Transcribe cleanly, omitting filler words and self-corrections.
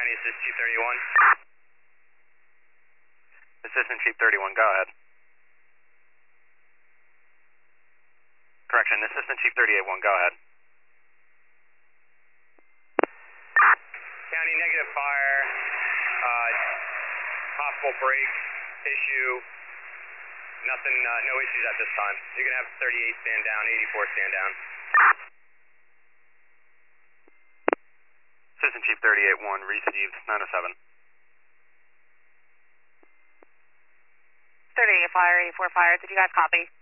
County, Assistant Chief 31. Assistant Chief 31, go ahead. Correction, Assistant Chief 38-1, go ahead. County, negative fire, possible break, issue, nothing, no issues at this time. You're going to have 38 stand down, 84 stand down. Assistant Chief 38-1, received, 907. 38 fire, 84 fire, did you guys copy?